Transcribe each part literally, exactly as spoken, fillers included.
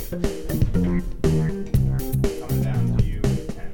down to you, ten.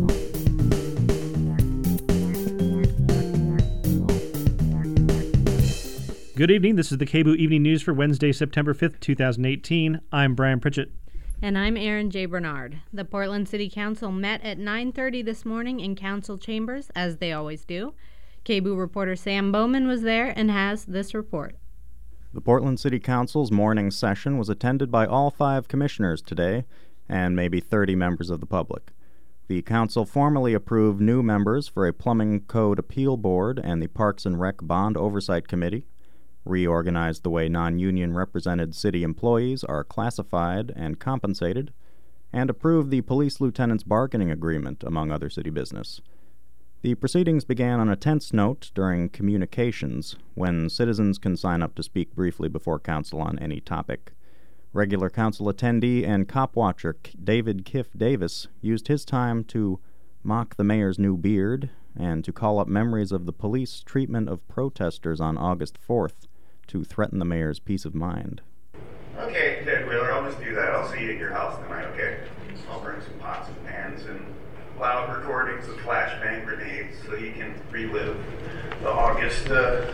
Good evening. This is the K B O O Evening News for Wednesday, September fifth, twenty eighteen. I'm Brian Pritchett. And I'm Erin J. Bernard. The Portland City Council met at nine thirty this morning in council chambers, as they always do. K B O O reporter Sam Bowman was there and has this report. The Portland City Council's morning session was attended by all five commissioners today and maybe thirty members of the public. The council formally approved new members for a Plumbing Code Appeal Board and the Parks and Rec Bond Oversight Committee, reorganized the way non-union represented city employees are classified and compensated, and approved the police lieutenant's bargaining agreement, among other city business. The proceedings began on a tense note during communications, when citizens can sign up to speak briefly before council on any topic. Regular council attendee and cop watcher David Kiff Davis used his time to mock the mayor's new beard and to call up memories of the police treatment of protesters on August fourth to threaten the mayor's peace of mind. Okay, Ted Wheeler, I'll just do that. I'll see you at your house tonight, okay? I'll bring some pots and pans and loud recordings of flashbang grenades so you can relive the August uh,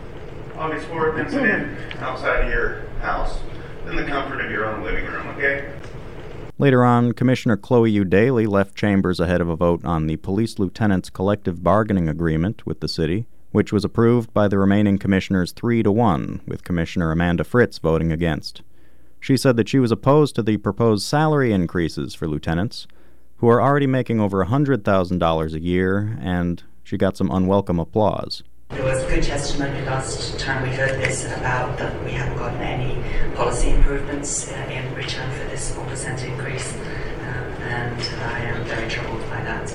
August fourth incident outside of your house in the comfort of your own living room, okay? Later on, Commissioner Chloe U. Daly left chambers ahead of a vote on the police lieutenant's collective bargaining agreement with the city, which was approved by the remaining commissioners three to one, with Commissioner Amanda Fritz voting against. She said that she was opposed to the proposed salary increases for lieutenants, who are already making over one hundred thousand dollars a year, and she got some unwelcome applause. There was good testimony last time we heard this about that we haven't gotten any policy improvements uh, in return for this four percent increase, uh, and I am very troubled by that.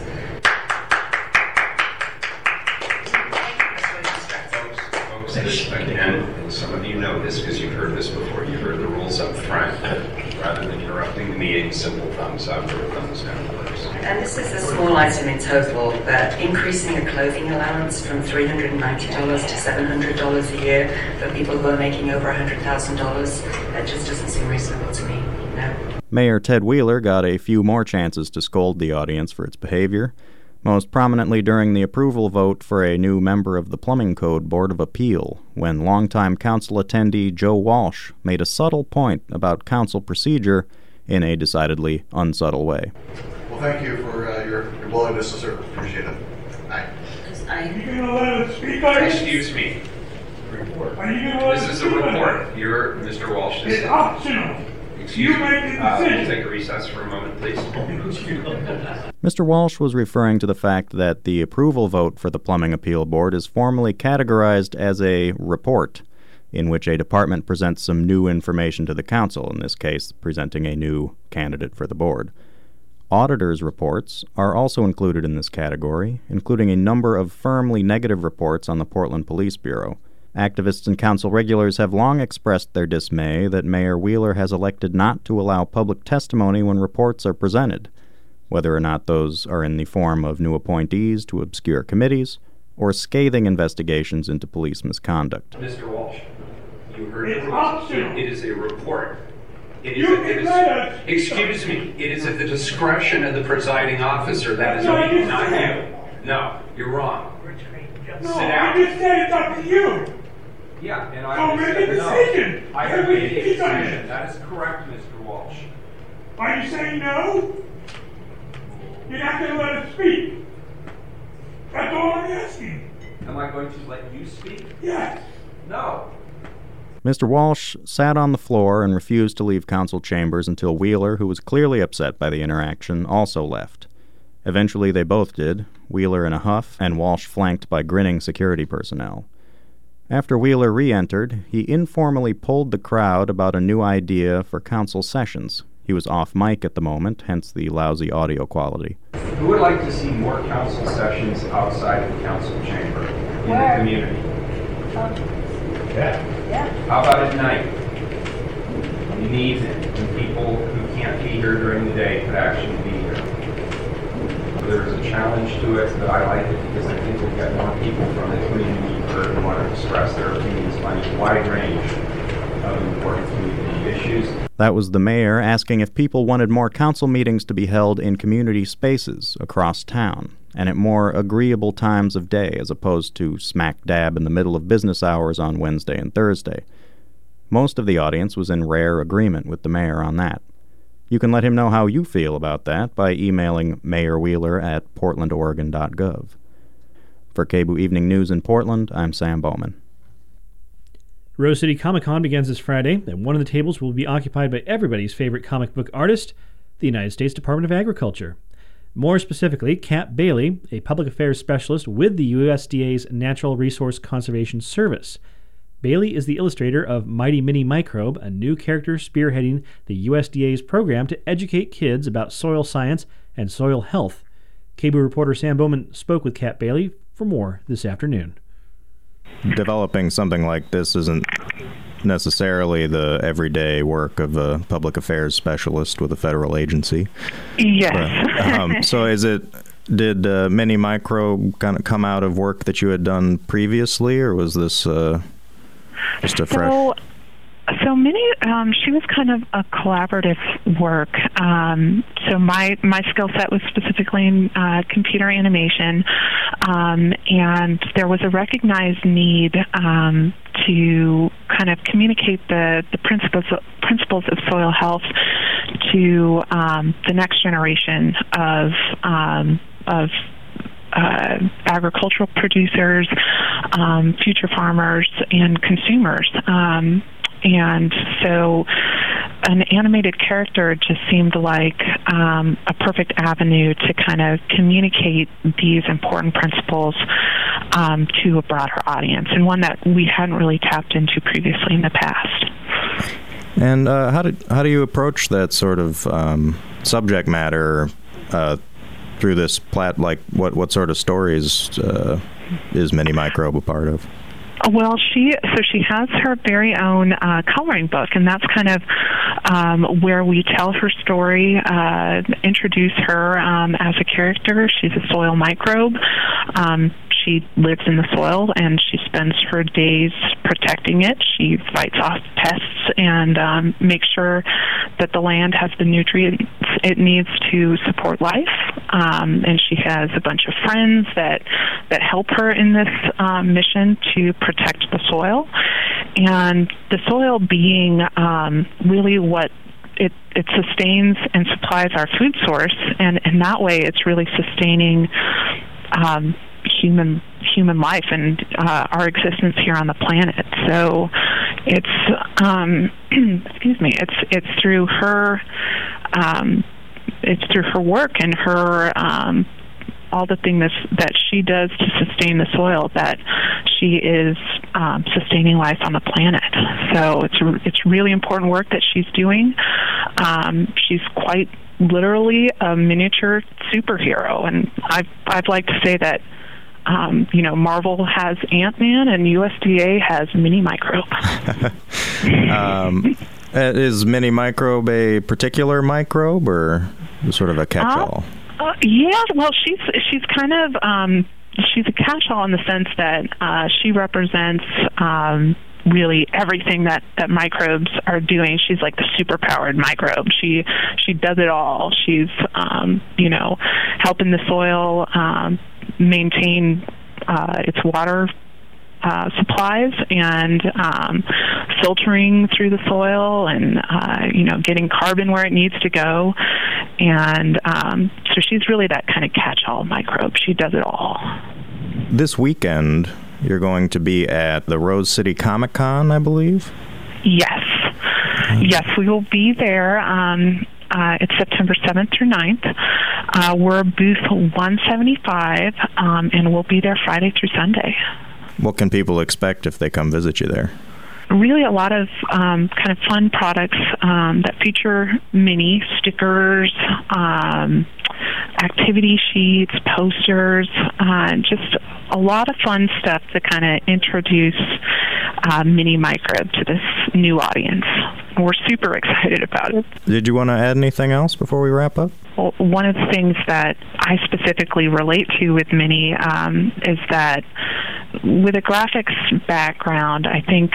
Again, and some of you know this because you've heard this before, you heard the rules up front. Rather than interrupting the meeting, simple thumbs up or thumbs down works. And this is a small item in total, but increasing a clothing allowance from three hundred ninety dollars to seven hundred dollars a year for people who are making over one hundred thousand dollars, that just doesn't seem reasonable to me. No. Mayor Ted Wheeler got a few more chances to scold the audience for its behavior, most prominently during the approval vote for a new member of the Plumbing Code Board of Appeal, when longtime council attendee Joe Walsh made a subtle point about council procedure in a decidedly unsubtle way. Well, thank you for uh, your, your willingness to serve. Appreciate it. Aye. I, Are you going to let us speak on this? Excuse me. Report. Are you going to let This us is a speak on report. this? You're Mister Walsh. It's optional. Excuse You me. make the Uh, we'll decision. take a recess for a moment, please. Mister Walsh was referring to the fact that the approval vote for the Plumbing Appeal Board is formally categorized as a report, in which a department presents some new information to the council, in this case, presenting a new candidate for the board. Auditors' reports are also included in this category, including a number of firmly negative reports on the Portland Police Bureau. Activists and council regulars have long expressed their dismay that Mayor Wheeler has elected not to allow public testimony when reports are presented, whether or not those are in the form of new appointees to obscure committees or scathing investigations into police misconduct. Mister Walsh, you heard It's the rules. optional. It is a report. It is You a, it can is, let us- excuse me. It is at the discretion of the presiding officer. That is No, I not just not said. you. No, you're wrong. No, Sit I down. just said it's up to you. Yeah, and I So make a said no. decision. I have Every made a decision. decision. That is correct, Mister Walsh. Are you saying no? You're not going to let us speak. That's all I'm asking. Am I going to let you speak? Yes. No. Mister Walsh sat on the floor and refused to leave council chambers until Wheeler, who was clearly upset by the interaction, also left. Eventually they both did, Wheeler in a huff and Walsh flanked by grinning security personnel. After Wheeler re-entered, he informally polled the crowd about a new idea for council sessions. He was off mic at the moment, hence the lousy audio quality. Who would like to see more council sessions outside the council chamber in Where? the community? Um, Yeah. yeah. How about at night? In the evening, when people who can't be here during the day could actually be here. There's a challenge to it, but I like it because I think we'll get more people from the community heard who want to express their opinions on a wide range of important community issues. That was the mayor asking if people wanted more council meetings to be held in community spaces across town and at more agreeable times of day as opposed to smack dab in the middle of business hours on Wednesday and Thursday. Most of the audience was in rare agreement with the mayor on that. You can let him know how you feel about that by emailing Mayor Wheeler at portland oregon dot gov. For K B O O Evening News in Portland, I'm Sam Bowman. Rose City Comic Con begins this Friday, and one of the tables will be occupied by everybody's favorite comic book artist, the United States Department of Agriculture. More specifically, Kat Bailey, a public affairs specialist with the U S D A's Natural Resource Conservation Service. Bailey is the illustrator of Mighty Mini Microbe, a new character spearheading the U S D A's program to educate kids about soil science and soil health. K B O O reporter Sam Bowman spoke with Kat Bailey for more this afternoon. Developing something like this isn't necessarily the everyday work of a public affairs specialist with a federal agency. Yes. But, um, so is it, did uh, Mini Microbe kind of come out of work that you had done previously, or was this uh, just a fresh... So, so Mini, um, she was kind of a collaborative work. Um, so my, my skill set was specifically in uh, computer animation, um, and there was a recognized need um, to kind of communicate the, the principles of, principles of soil health to um, the next generation of um, of uh, agricultural producers, um, future farmers, and consumers. Um, And so an animated character just seemed like um, a perfect avenue to kind of communicate these important principles um, to a broader audience, and one that we hadn't really tapped into previously in the past. And uh, how, did, how do you approach that sort of um, subject matter uh, through this plat? Like, what, what sort of stories uh, is Mini Microbe a part of? Well, she so she has her very own uh, coloring book, and that's kind of um, where we tell her story, uh, introduce her um, as a character. She's a soil microbe. Um, she lives in the soil, and she spends her days protecting it. She fights off pests and um, makes sure that the land has the nutrients it needs to support life. Um, and she has a bunch of friends that that help her in this um, mission to protect the soil. And the soil being um, really what it, it sustains and supplies our food source, and in that way it's really sustaining um, human human life and uh, our existence here on the planet. So it's um, excuse me, it's it's through her um, it's through her work and her um, all the things that she does to sustain the soil that she is um, sustaining life on the planet. So it's it's really important work that she's doing. Um, she's quite literally a miniature superhero, and I've I'd like to say that um, you know Marvel has Ant-Man and U S D A has Mini Microbe. um, is Mini Microbe a particular microbe or sort of a catch-all? Uh, Uh, yeah, well, she's she's kind of um, she's a catch-all in the sense that uh, she represents um, really everything that, that microbes are doing. She's like the super-powered microbe. She she does it all. She's um, you know helping the soil um, maintain uh, its water Uh, supplies and um, filtering through the soil and uh, you know getting carbon where it needs to go, and um, so she's really that kind of catch-all microbe. She does it all. This weekend you're going to be at the Rose City Comic Con, I believe? Yes. Yes, we will be there. Um, uh, it's September seventh through ninth. Uh, we're booth one seventy-five, um, and we'll be there Friday through Sunday. What can people expect if they come visit you there? Really a lot of um, kind of fun products um, that feature mini stickers, um, activity sheets, posters, uh, just a lot of fun stuff to kind of introduce uh, Mini Microbe to this new audience. We're super excited about it. Did you want to add anything else before we wrap up? Well, one of the things that I specifically relate to with Mini um, is that with a graphics background, I think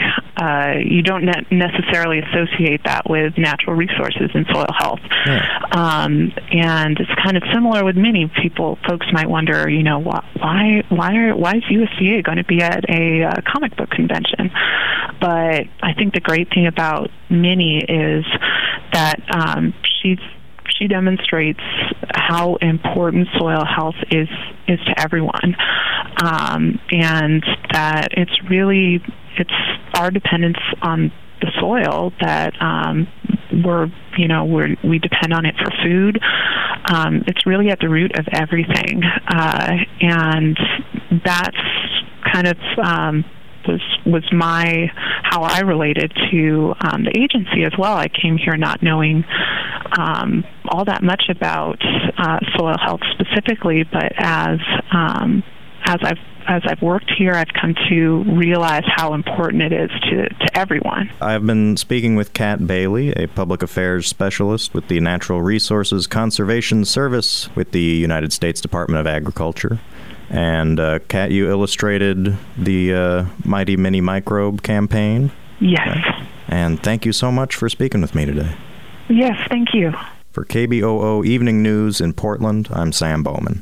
uh, you don't ne- necessarily associate that with natural resources and soil health. Yeah. Um, and it's kind of similar with many people. Folks might wonder, you know, why why why, are, why is U S D A going to be at a uh, comic book convention? But I think the great thing about Minnie is that um, she's she demonstrates how important soil health is is to everyone, um, and that it's really it's our dependence on the soil that um, we're you know we we depend on it for food. Um, it's really at the root of everything, uh, and that's kind of um, was was my how I related to um, the agency as well. I came here not knowing um, all that much about uh, soil health specifically, but as um, as I've as I've worked here, I've come to realize how important it is to, to everyone. I've been speaking with Kat Bailey, a public affairs specialist with the Natural Resources Conservation Service with the United States Department of Agriculture. And, uh, Kat, you illustrated the uh, Mighty Mini Microbe campaign. Yes. And thank you so much for speaking with me today. Yes, thank you. For K B O O Evening News in Portland, I'm Sam Bowman.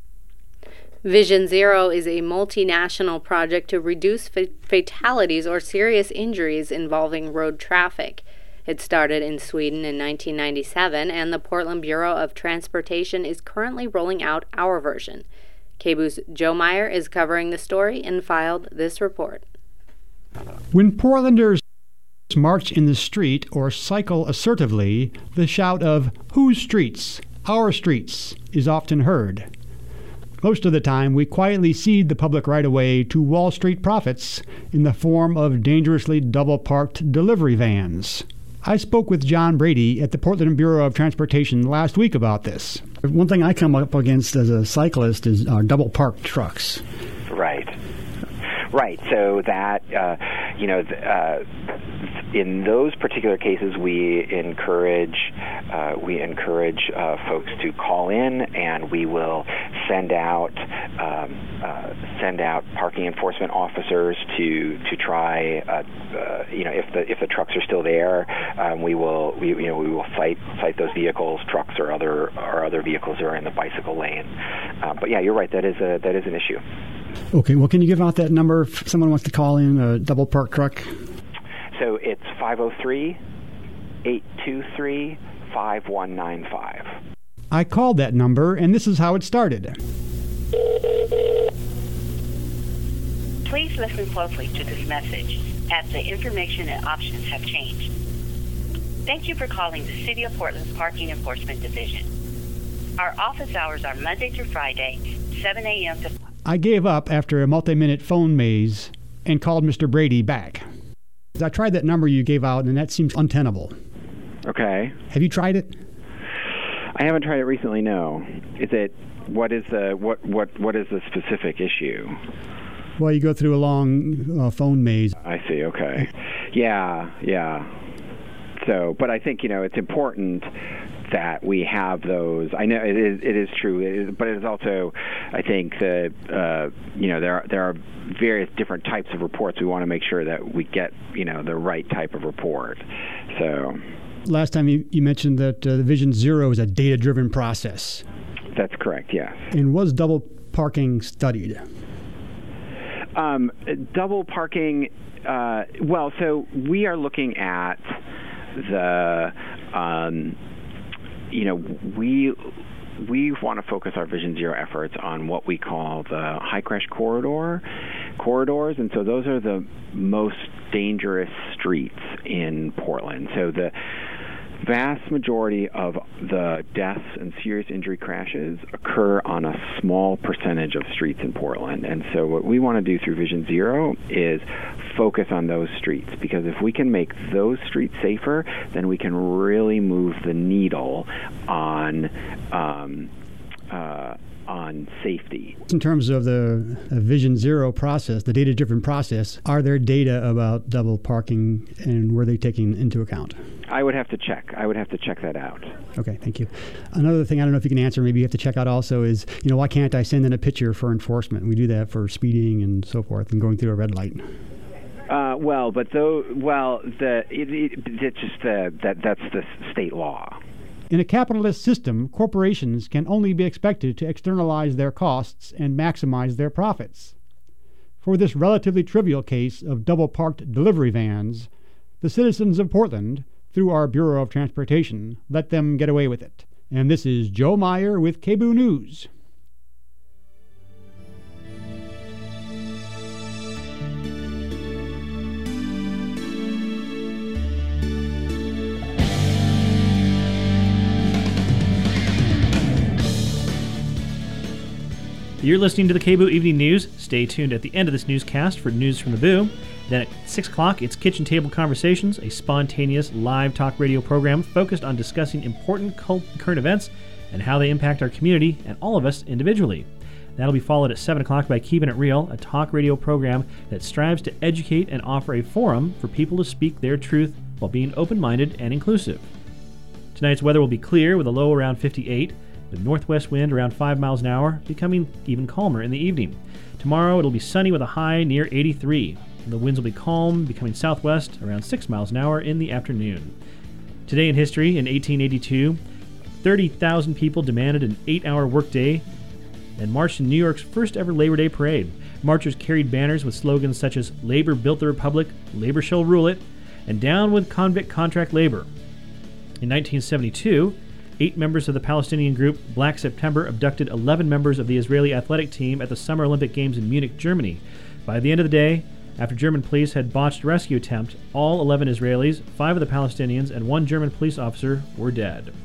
Vision Zero is a multinational project to reduce fa- fatalities or serious injuries involving road traffic. It started in Sweden in nineteen ninety-seven, and the Portland Bureau of Transportation is currently rolling out our version. K B O O's Joe Meyer is covering the story and filed this report. When Portlanders march in the street or cycle assertively, the shout of "Whose streets? Our streets" is often heard. Most of the time, we quietly cede the public right-of-way to Wall Street profits in the form of dangerously double-parked delivery vans. I spoke with John Brady at the Portland Bureau of Transportation last week about this. One thing I come up against as a cyclist is uh, double-parked trucks. Right. Right. So that, uh, you know, uh, in those particular cases, we encourage uh, we encourage uh, folks to call in, and we will send out um, uh, send out parking enforcement officers to to try. Uh, uh, you know, if the if the trucks are still there, um, we will we you know we will cite cite those vehicles, trucks or other or other vehicles that are in the bicycle lane. Uh, but yeah, you're right. That is a that is an issue. Okay, well, can you give out that number if someone wants to call in a double park truck? So it's five oh three, eight two three, five one nine five. I called that number, and this is how it started. Please listen closely to this message, as the information and options have changed. Thank you for calling the City of Portland's Parking Enforcement Division. Our office hours are Monday through Friday, seven a.m. to... I gave up after a multi-minute phone maze and called Mister Brady back. I tried that number you gave out, and that seems untenable. Okay. Have you tried it? I haven't tried it recently, no. Is it, what is the, what, what, what is the specific issue? Well, you go through a long uh, phone maze. I see, okay. Yeah, yeah. So, but I think, you know, it's important that we have those. I know it is it is true, it is, but it is also, I think that uh, you know there are, there are various different types of reports. We want to make sure that we get you know the right type of report. So last time you, you mentioned that uh, the Vision Zero is a data-driven process. That's correct. Yes. And was double parking studied? Um, double parking. Uh, well, so we are looking at the. Um, You know, we we want to focus our Vision Zero efforts on what we call the high crash corridor corridors, and so those are the most dangerous streets in Portland. So the vast majority of the deaths and serious injury crashes occur on a small percentage of streets in Portland. And so what we want to do through Vision Zero is focus on those streets, because if we can make those streets safer, then we can really move the needle on um, uh, on safety. In terms of the uh, Vision Zero process, the data-driven process, are there data about double parking, and were they taken into account? I would have to check. I would have to check that out. Okay, thank you. Another thing I don't know if you can answer, maybe you have to check out also, is, you know, why can't I send in a picture for enforcement? We do that for speeding and so forth and going through a red light. Uh, well, but though, well, the it, it, it's just the that that's the state law. In a capitalist system, corporations can only be expected to externalize their costs and maximize their profits. For this relatively trivial case of double-parked delivery vans, the citizens of Portland, through our Bureau of Transportation, let them get away with it. And this is Joe Meyer with K B O O News. You're listening to the K B O O Evening News. Stay tuned at the end of this newscast for news from the Boo. Then at six o'clock, it's Kitchen Table Conversations, a spontaneous live talk radio program focused on discussing important current events and how they impact our community and all of us individually. That'll be followed at seven o'clock by Keeping It Real, a talk radio program that strives to educate and offer a forum for people to speak their truth while being open-minded and inclusive. Tonight's weather will be clear with a low around fifty-eight. The northwest wind around five miles an hour, becoming even calmer in the evening. Tomorrow it'll be sunny with a high near eighty-three. The winds will be calm, becoming southwest around six miles an hour in the afternoon. Today in history, in eighteen eighty-two, thirty thousand people demanded an eight-hour workday and marched in New York's first ever Labor Day parade. Marchers carried banners with slogans such as "Labor built the Republic," "Labor shall rule it," and "Down with convict contract labor." In nineteen seventy-two, eight members of the Palestinian group Black September abducted eleven members of the Israeli athletic team at the Summer Olympic Games in Munich, Germany. By the end of the day, after German police had botched rescue attempt, all eleven Israelis, five of the Palestinians, and one German police officer were dead.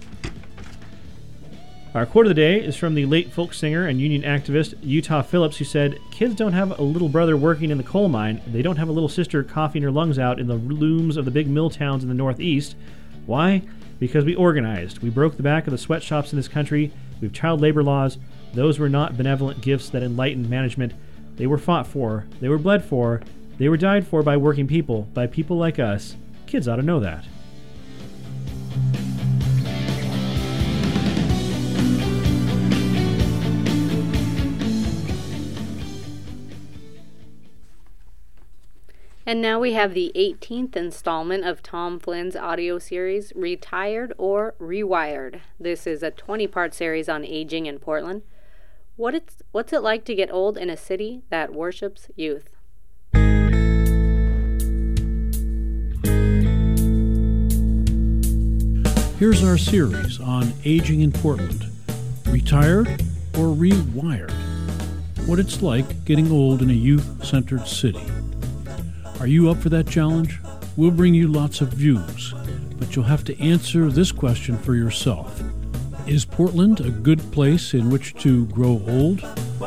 Our quote of the day is from the late folk singer and union activist Utah Phillips, who said, "Kids don't have a little brother working in the coal mine. They don't have a little sister coughing her lungs out in the looms of the big mill towns in the Northeast. Why? Because we organized. We broke the back of the sweatshops in this country. We have child labor laws. Those were not benevolent gifts that enlightened management. They were fought for. They were bled for. They were died for by working people, by people like us. Kids ought to know that." And now we have the eighteenth installment of Tom Flynn's audio series, Retired or Rewired. This is a twenty-part series on aging in Portland. What it's, what's it like to get old in a city that worships youth? Here's our series on aging in Portland, Retired or Rewired. What it's like getting old in a youth-centered city. Are you up for that challenge? We'll bring you lots of views, but you'll have to answer this question for yourself. Is Portland a good place in which to grow old?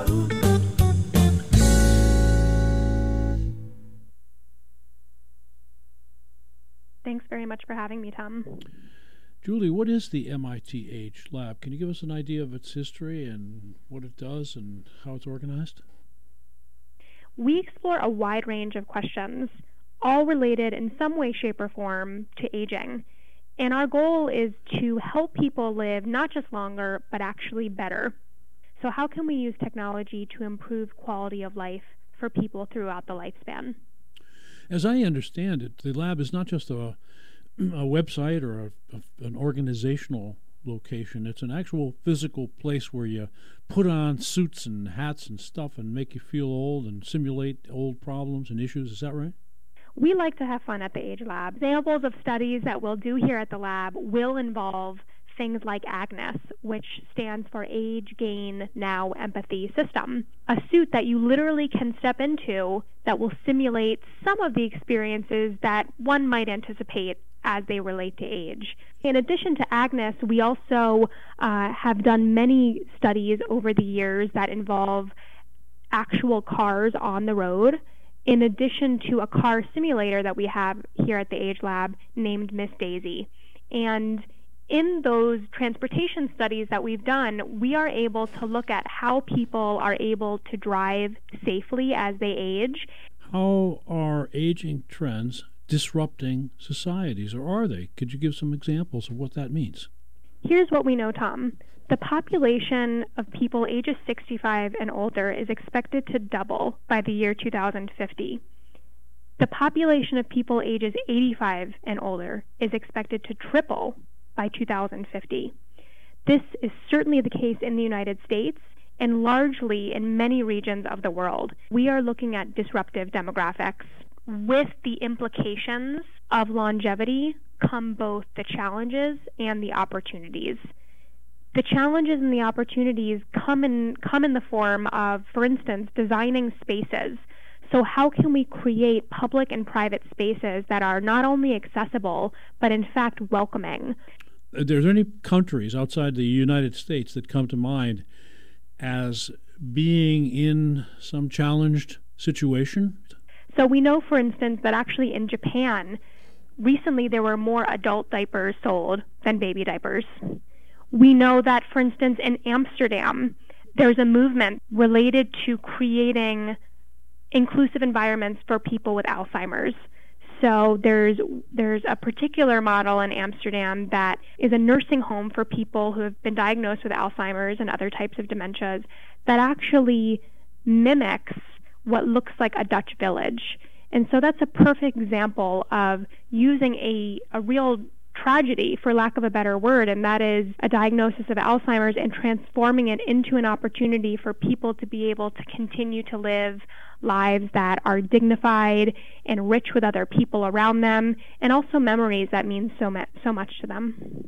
Thanks very much for having me, Tom. Julie, what is the M I T Age Lab? Can you give us an idea of its history and what it does and how it's organized? We explore a wide range of questions, all related in some way, shape, or form to aging. And our goal is to help people live not just longer, but actually better. So how can we use technology to improve quality of life for people throughout the lifespan? As I understand it, the lab is not just a, a website or a, a, an organizational location. It's an actual physical place where you put on suits and hats and stuff and make you feel old and simulate old problems and issues. Is that right? We like to have fun at the Age Lab. Examples of studies that we'll do here at the lab will involve things like AGNES, which stands for Age, Gain, Now, Empathy System, a suit that you literally can step into that will simulate some of the experiences that one might anticipate as they relate to age. In addition to AGNES, we also uh, have done many studies over the years that involve actual cars on the road, in addition to a car simulator that we have here at the Age Lab named Miss Daisy. And in those transportation studies that we've done, we are able to look at how people are able to drive safely as they age. How are aging trends disrupting societies, or are they? Could you give some examples of what that means? Here's what we know, Tom. The population of people ages sixty-five and older is expected to double by the year two thousand fifty. The population of people ages eighty-five and older is expected to triple by two thousand fifty. This is certainly the case in the United States and largely in many regions of the world. We are looking at disruptive demographics. With the implications of longevity come both the challenges and the opportunities. The challenges and the opportunities come in, come in the form of, for instance, designing spaces. So how can we create public and private spaces that are not only accessible, but in fact welcoming? Are there any countries outside the United States that come to mind as being in some challenged situation? So we know, for instance, that actually in Japan, recently there were more adult diapers sold than baby diapers. We know that, for instance, in Amsterdam, there's a movement related to creating inclusive environments for people with Alzheimer's. So there's there's a particular model in Amsterdam that is a nursing home for people who have been diagnosed with Alzheimer's and other types of dementias that actually mimics what looks like a Dutch village. And so that's a perfect example of using a, a real tragedy, for lack of a better word, and that is a diagnosis of Alzheimer's, and transforming it into an opportunity for people to be able to continue to live lives that are dignified and rich with other people around them, and also memories that mean so, mu- so much to them.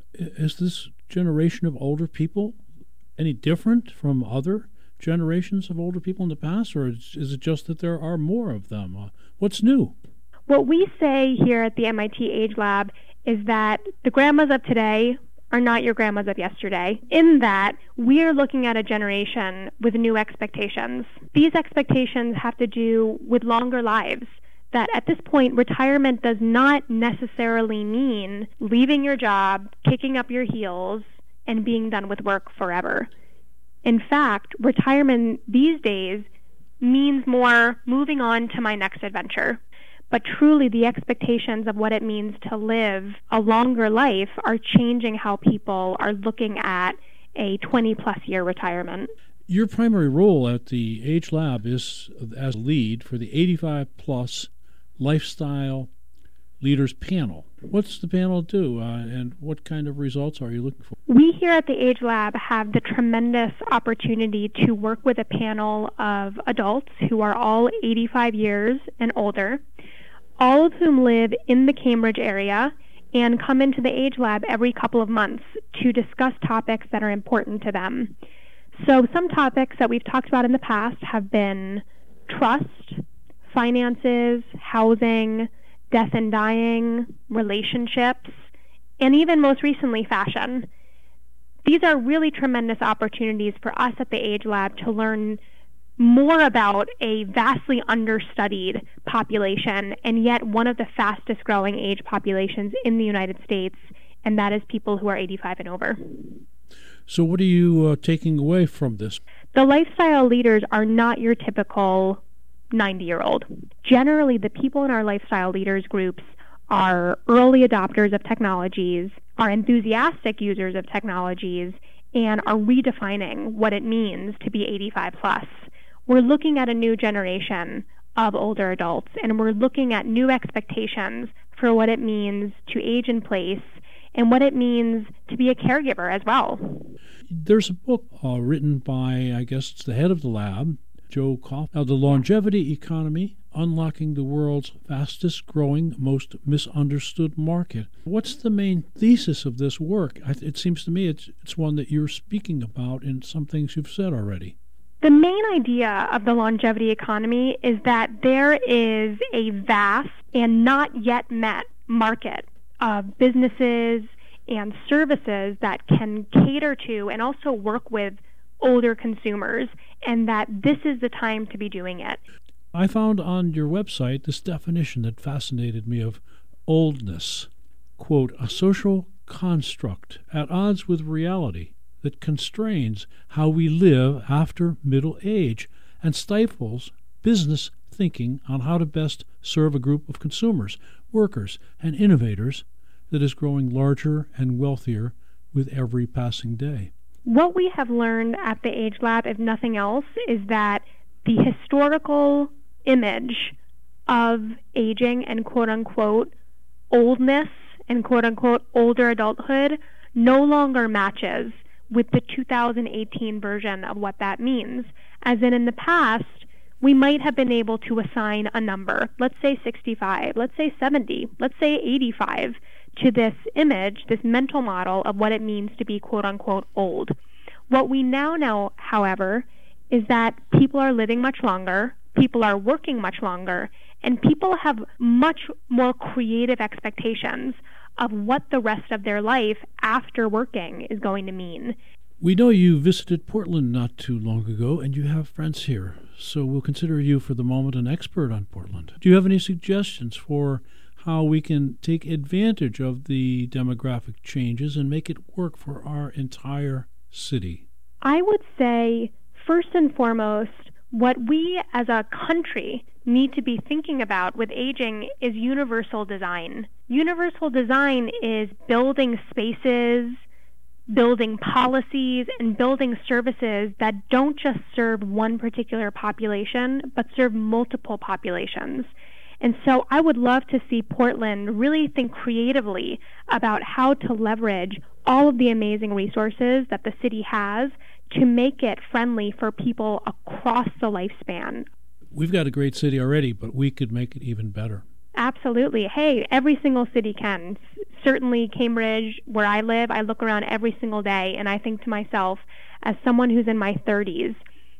Is this generation of older people any different from other generations of older people in the past, or is, is it just that there are more of them? Uh, what's new? What we say here at the M I T Age Lab is that the grandmas of today are not your grandmas of yesterday, in that we are looking at a generation with new expectations. These expectations have to do with longer lives, that at this point, retirement does not necessarily mean leaving your job, kicking up your heels, and being done with work forever. In fact, retirement these days means more moving on to my next adventure. But truly, the expectations of what it means to live a longer life are changing how people are looking at a twenty-plus year retirement. Your primary role at the Age Lab is as lead for the eighty-five plus Lifestyle Leaders Panel. What's the panel do, uh, and what kind of results are you looking for? We here at the Age Lab have the tremendous opportunity to work with a panel of adults who are all eighty-five years and older, all of whom live in the Cambridge area and come into the Age Lab every couple of months to discuss topics that are important to them. So some topics that we've talked about in the past have been trust, finances, housing, death and dying, relationships, and even most recently, fashion. These are really tremendous opportunities for us at the Age Lab to learn more about a vastly understudied population, and yet one of the fastest growing age populations in the United States, and that is people who are eighty-five and over. So what are you uh, taking away from this? The lifestyle leaders are not your typical ninety-year-old. Generally, the people in our lifestyle leaders groups are early adopters of technologies, are enthusiastic users of technologies, and are redefining what it means to be eighty-five plus. We're looking at a new generation of older adults, and we're looking at new expectations for what it means to age in place and what it means to be a caregiver as well. There's a book uh, written by, I guess it's the head of the lab, Joe Koff, uh, The Longevity Economy, Unlocking the World's Fastest Growing, Most Misunderstood Market. What's the main thesis of this work? I, it seems to me it's, it's one that you're speaking about in some things you've said already. The main idea of the longevity economy is that there is a vast and not yet met market of businesses and services that can cater to and also work with older consumers, and that this is the time to be doing it. I found on your website this definition that fascinated me of oldness. Quote, a social construct at odds with reality that constrains how we live after middle age and stifles business thinking on how to best serve a group of consumers, workers, and innovators that is growing larger and wealthier with every passing day. What we have learned at the Age Lab, if nothing else, is that the historical image of aging and quote-unquote oldness and quote-unquote older adulthood no longer matches with the two thousand eighteen version of what that means. As in, in the past, we might have been able to assign a number, let's say sixty-five, let's say seventy, let's say eighty-five, to this image, this mental model of what it means to be quote-unquote old. What we now know, however, is that people are living much longer, people are working much longer, and people have much more creative expectations of what the rest of their life after working is going to mean. We know you visited Portland not too long ago, and you have friends here, so we'll consider you for the moment an expert on Portland. Do you have any suggestions for how we can take advantage of the demographic changes and make it work for our entire city? I would say, first and foremost, what we as a country need to be thinking about with aging is universal design. Universal design is building spaces, building policies, and building services that don't just serve one particular population, but serve multiple populations. And so I would love to see Portland really think creatively about how to leverage all of the amazing resources that the city has to make it friendly for people across the lifespan. We've got a great city already, but we could make it even better. Absolutely. Hey, every single city can. Certainly Cambridge, where I live, I look around every single day and I think to myself, as someone who's in my thirties,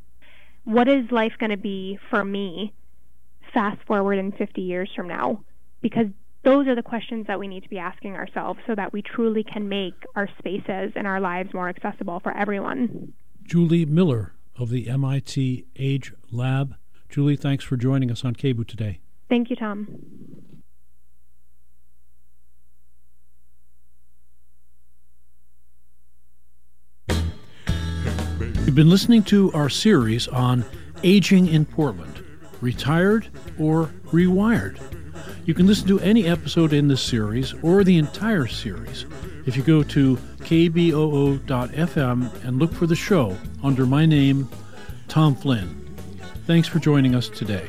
what is life going to be for me fast forward in fifty years from now? Because those are the questions that we need to be asking ourselves so that we truly can make our spaces and our lives more accessible for everyone. Julie Miller of the M I T Age Lab. Julie, thanks for joining us on K B O O today. Thank you, Tom. You've been listening to our series on aging in Portland, retired or rewired. You can listen to any episode in this series or the entire series if you go to K B O O dot F M and look for the show under my name, Tom Flynn. Thanks for joining us today.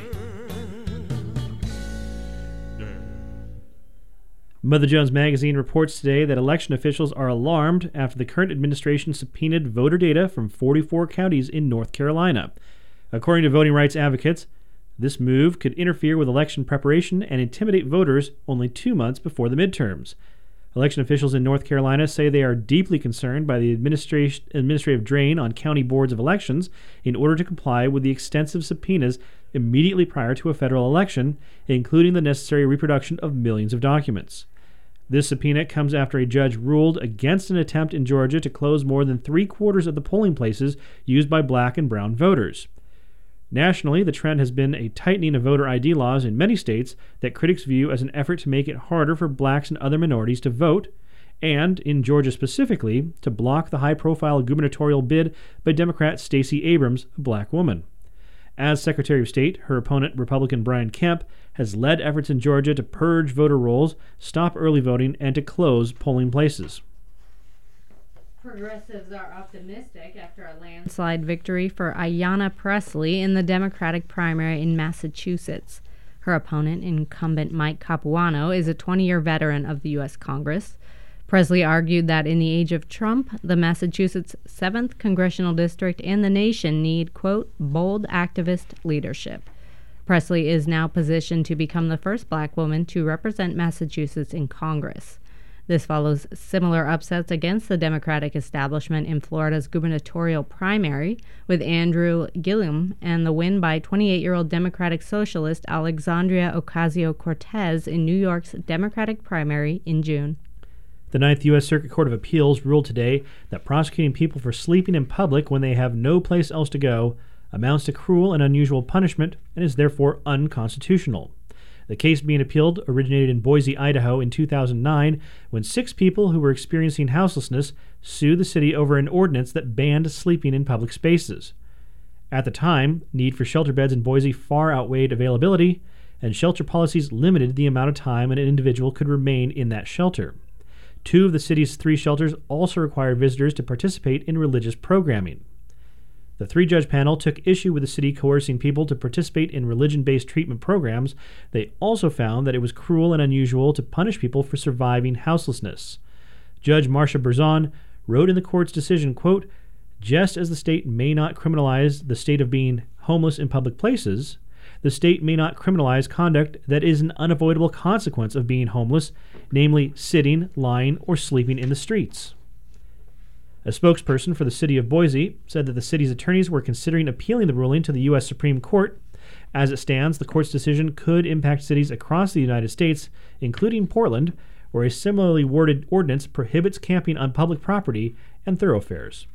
Mother Jones Magazine reports today that election officials are alarmed after the current administration subpoenaed voter data from forty-four counties in North Carolina. According to voting rights advocates, this move could interfere with election preparation and intimidate voters only two months before the midterms. Election officials in North Carolina say they are deeply concerned by the administration, administrative drain on county boards of elections in order to comply with the extensive subpoenas immediately prior to a federal election, including the necessary reproduction of millions of documents. This subpoena comes after a judge ruled against an attempt in Georgia to close more than three-quarters of the polling places used by black and brown voters. Nationally, the trend has been a tightening of voter I D laws in many states that critics view as an effort to make it harder for blacks and other minorities to vote, and, in Georgia specifically, to block the high-profile gubernatorial bid by Democrat Stacey Abrams, a black woman. As Secretary of State, her opponent, Republican Brian Kemp, has led efforts in Georgia to purge voter rolls, stop early voting, and to close polling places. Progressives are optimistic after a landslide victory for Ayanna Pressley in the Democratic primary in Massachusetts. Her opponent, incumbent Mike Capuano, is a twenty-year veteran of the U S Congress. Pressley argued that in the age of Trump, the Massachusetts seventh Congressional District and the nation need, quote, bold activist leadership. Pressley is now positioned to become the first black woman to represent Massachusetts in Congress. This follows similar upsets against the Democratic establishment in Florida's gubernatorial primary, with Andrew Gillum and the win by twenty-eight-year-old Democratic Socialist Alexandria Ocasio-Cortez in New York's Democratic primary in June. The Ninth U S Circuit Court of Appeals ruled today that prosecuting people for sleeping in public when they have no place else to go amounts to cruel and unusual punishment and is therefore unconstitutional. The case being appealed originated in Boise, Idaho in two thousand nine, when six people who were experiencing houselessness sued the city over an ordinance that banned sleeping in public spaces. At the time, need for shelter beds in Boise far outweighed availability, and shelter policies limited the amount of time an individual could remain in that shelter. Two of the city's three shelters also required visitors to participate in religious programming. The three-judge panel took issue with the city coercing people to participate in religion-based treatment programs. They also found that it was cruel and unusual to punish people for surviving houselessness. Judge Marcia Berzon wrote in the court's decision, quote, "Just as the state may not criminalize the state of being homeless in public places, the state may not criminalize conduct that is an unavoidable consequence of being homeless, namely sitting, lying, or sleeping in the streets." A spokesperson for the city of Boise said that the city's attorneys were considering appealing the ruling to the U S Supreme Court. As it stands, the court's decision could impact cities across the United States, including Portland, where a similarly worded ordinance prohibits camping on public property and thoroughfares.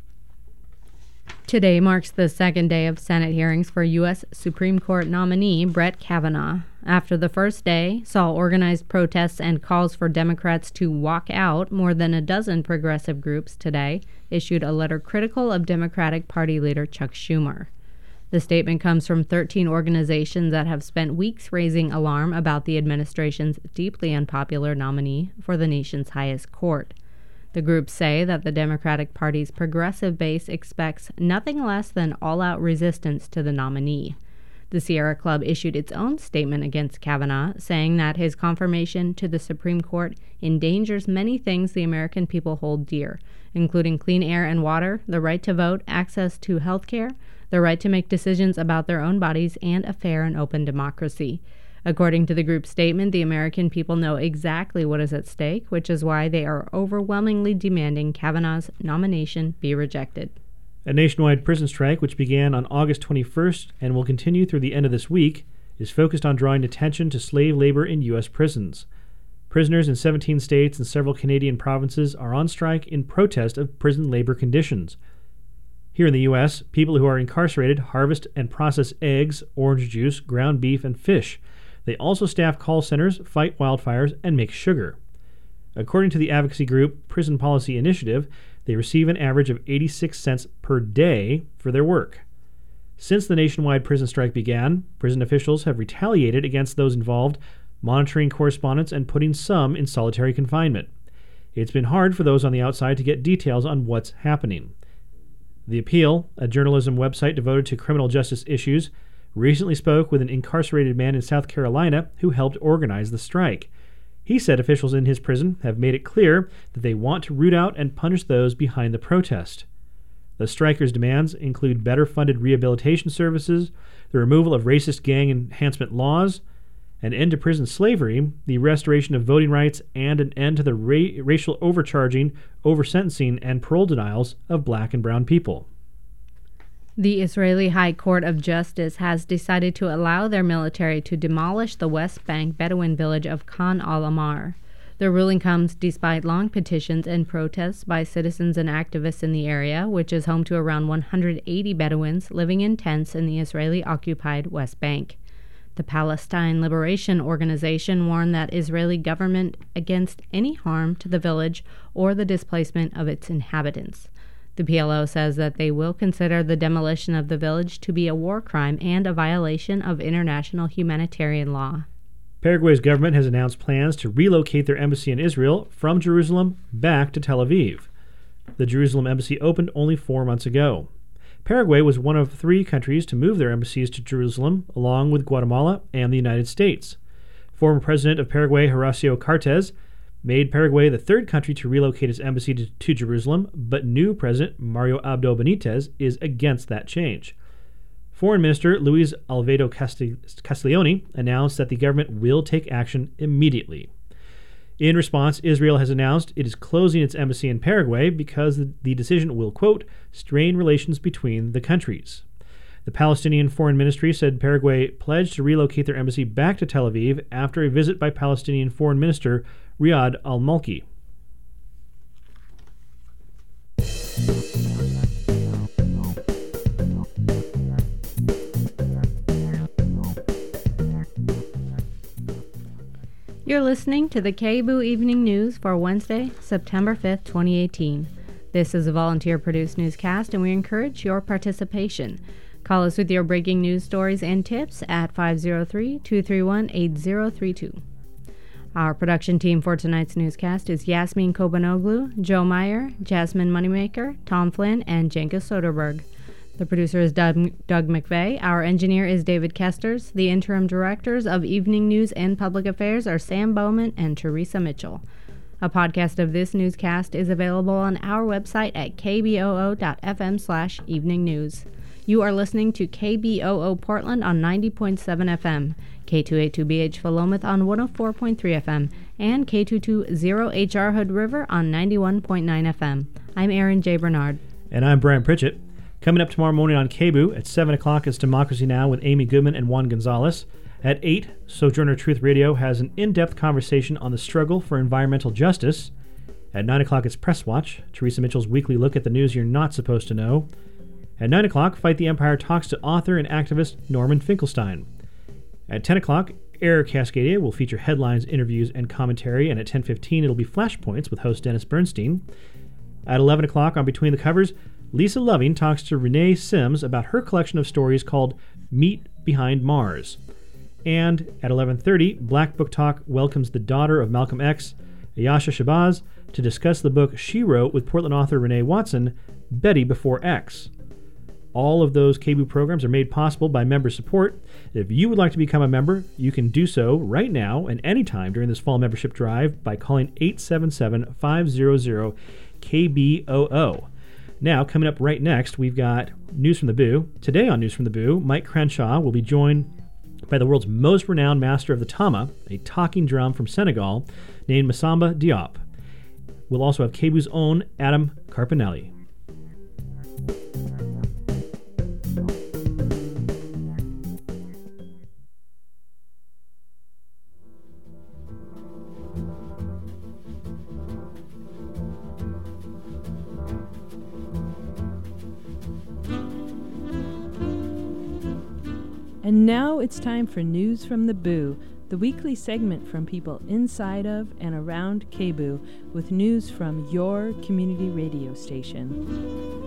Today marks the second day of Senate hearings for U S Supreme Court nominee Brett Kavanaugh. After the first day saw organized protests and calls for Democrats to walk out, more than a dozen progressive groups today issued a letter critical of Democratic Party leader Chuck Schumer. The statement comes from thirteen organizations that have spent weeks raising alarm about the administration's deeply unpopular nominee for the nation's highest court. The groups say that the Democratic Party's progressive base expects nothing less than all-out resistance to the nominee. The Sierra Club issued its own statement against Kavanaugh, saying that his confirmation to the Supreme Court endangers many things the American people hold dear, including clean air and water, the right to vote, access to health care, the right to make decisions about their own bodies, and a fair and open democracy. According to the group's statement, the American people know exactly what is at stake, which is why they are overwhelmingly demanding Kavanaugh's nomination be rejected. A nationwide prison strike, which began on August twenty-first and will continue through the end of this week, is focused on drawing attention to slave labor in U S prisons. Prisoners in seventeen states and several Canadian provinces are on strike in protest of prison labor conditions. Here in the U S, people who are incarcerated harvest and process eggs, orange juice, ground beef, and fish. They also staff call centers, fight wildfires, and make sugar. According to the advocacy group Prison Policy Initiative, they receive an average of eighty-six cents per day for their work. Since the nationwide prison strike began, prison officials have retaliated against those involved, monitoring correspondence and putting some in solitary confinement. It's been hard for those on the outside to get details on what's happening. The Appeal, a journalism website devoted to criminal justice issues, recently spoke with an incarcerated man in South Carolina who helped organize the strike. He said officials in his prison have made it clear that they want to root out and punish those behind the protest. The strikers' demands include better funded rehabilitation services, the removal of racist gang enhancement laws, an end to prison slavery, the restoration of voting rights, and an end to the ra- racial overcharging, oversentencing, and parole denials of black and brown people. The Israeli High Court of Justice has decided to allow their military to demolish the West Bank Bedouin village of Khan al-Amar. The ruling comes despite long petitions and protests by citizens and activists in the area, which is home to around one hundred eighty Bedouins living in tents in the Israeli-occupied West Bank. The Palestine Liberation Organization warned that Israeli government against any harm to the village or the displacement of its inhabitants. The P L O says that they will consider the demolition of the village to be a war crime and a violation of international humanitarian law. Paraguay's government has announced plans to relocate their embassy in Israel from Jerusalem back to Tel Aviv. The Jerusalem embassy opened only four months ago. Paraguay was one of three countries to move their embassies to Jerusalem, along with Guatemala and the United States. Former President of Paraguay, Horacio Cartes, made Paraguay the third country to relocate its embassy to, to Jerusalem, but new President Mario Abdo Benitez is against that change. Foreign Minister Luis Alvedo Castiglione announced that the government will take action immediately. In response, Israel has announced it is closing its embassy in Paraguay because the, the decision will, quote, strain relations between the countries. The Palestinian Foreign Ministry said Paraguay pledged to relocate their embassy back to Tel Aviv after a visit by Palestinian Foreign Minister Riyad al-Malki. You're listening to the K B O O Evening News for Wednesday, September fifth, twenty eighteen. This is a volunteer-produced newscast, and we encourage your participation. Call us with your breaking news stories and tips at five oh three, two three one, eight oh three two. Our production team for tonight's newscast is Yasmin Kobanoglu, Joe Meyer, Jasmine Moneymaker, Tom Flynn, and Jenka Soderberg. The producer is Doug, Doug McVeigh. Our engineer is David Kesters. The interim directors of Evening News and Public Affairs are Sam Bowman and Teresa Mitchell. A podcast of this newscast is available on our website at k b o o dot f m slash evening news. You are listening to K B O O Portland on ninety point seven F M, K two eighty-two B H Philomath on one oh four point three F M, and K two twenty H R Hood River on ninety-one point nine F M. I'm Erin J. Bernard. And I'm Brian Pritchett. Coming up tomorrow morning on K B O O at seven o'clock is Democracy Now! With Amy Goodman and Juan Gonzalez. At eight, Sojourner Truth Radio has an in-depth conversation on the struggle for environmental justice. At nine o'clock, it's Press Watch, Teresa Mitchell's weekly look at the news you're not supposed to know. At nine o'clock, Fight the Empire talks to author and activist Norman Finkelstein. At ten o'clock, Air Cascadia will feature headlines, interviews, and commentary, and at ten fifteen, it'll be Flashpoints with host Dennis Bernstein. At eleven o'clock, on Between the Covers, Lisa Loving talks to Renee Sims about her collection of stories called Meet Behind Mars. And at eleven thirty, Black Book Talk welcomes the daughter of Malcolm X, Ayasha Shabazz, to discuss the book she wrote with Portland author Renee Watson, Betty Before X. All of those K B O O programs are made possible by member support. If you would like to become a member, you can do so right now and anytime during this fall membership drive by calling eight seven seven, five hundred, K B O O. Now, coming up right next, we've got News from the B O O. Today on News from the B O O, Mike Crenshaw will be joined by the world's most renowned master of the tama, a talking drum from Senegal named Massamba Diop. We'll also have K B O O's own Adam Carpinelli. And now it's time for News from the B O O, the weekly segment from people inside of and around K B O O with news from your community radio station.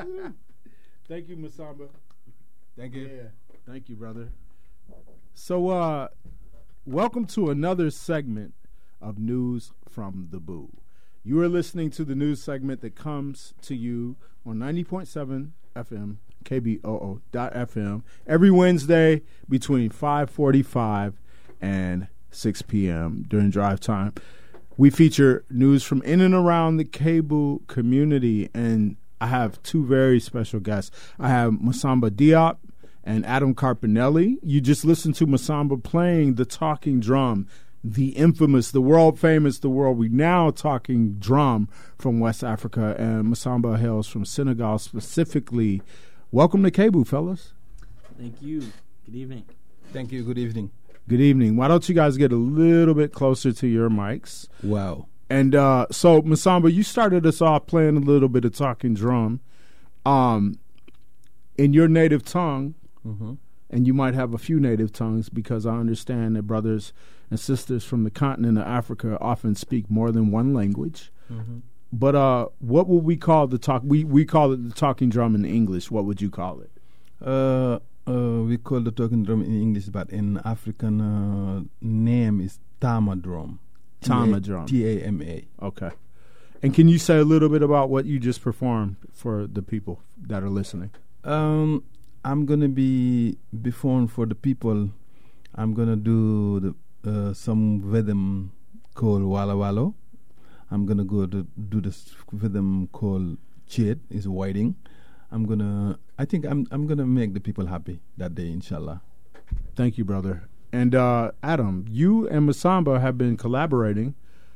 Thank you, Masamba. Thank you. Yeah. Thank you, brother. So, uh, welcome to another segment of News from the Boo. You are listening to the news segment that comes to you on ninety point seven F M, K B O O dot F M, every Wednesday between five forty-five and six p.m. during drive time. We feature news from in and around the K B O O community, and I have two very special guests. I have Masamba Diop and Adam Carpinelli. You just listened to Masamba playing the talking drum, the infamous, the world famous, the world renowned talking drum from West Africa, and Masamba hails from Senegal specifically. Welcome to K B O O, fellas. Thank you. Good evening. Thank you. Good evening. Good evening. Why don't you guys get a little bit closer to your mics? Wow. And uh, so, Masamba, you started us off playing a little bit of talking drum um, in your native tongue, mm-hmm. and you might have a few native tongues because I understand that brothers and sisters from the continent of Africa often speak more than one language. Mm-hmm. But uh, what would we call the talk? We we call it the talking drum in English. What would you call it? Uh, uh, we call the talking drum in English, but in African uh, name is tama drum. Tama drum. T A M A. Okay. And can you say a little bit about what you just performed for the people that are listening? Um, I'm gonna be perform for the people. I'm gonna do the uh, some rhythm called Walla Wallo. I'm gonna go to do this rhythm called Chid, is whiting. I'm gonna. I think I'm. I'm gonna make the people happy that day, inshallah. Thank you, brother. And uh, Adam, you and Masamba have been collaborating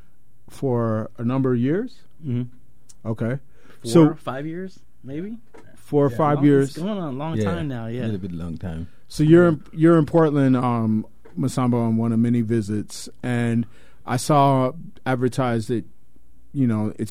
for a number of years. Mm-hmm. Okay, Four, so five years, maybe. Four or yeah, five long, years. It's going on a long yeah, time now. Yeah, a little bit long time. So you're in, you're in Portland, um, Masamba, on one of many visits, and I saw advertised that, you know, it's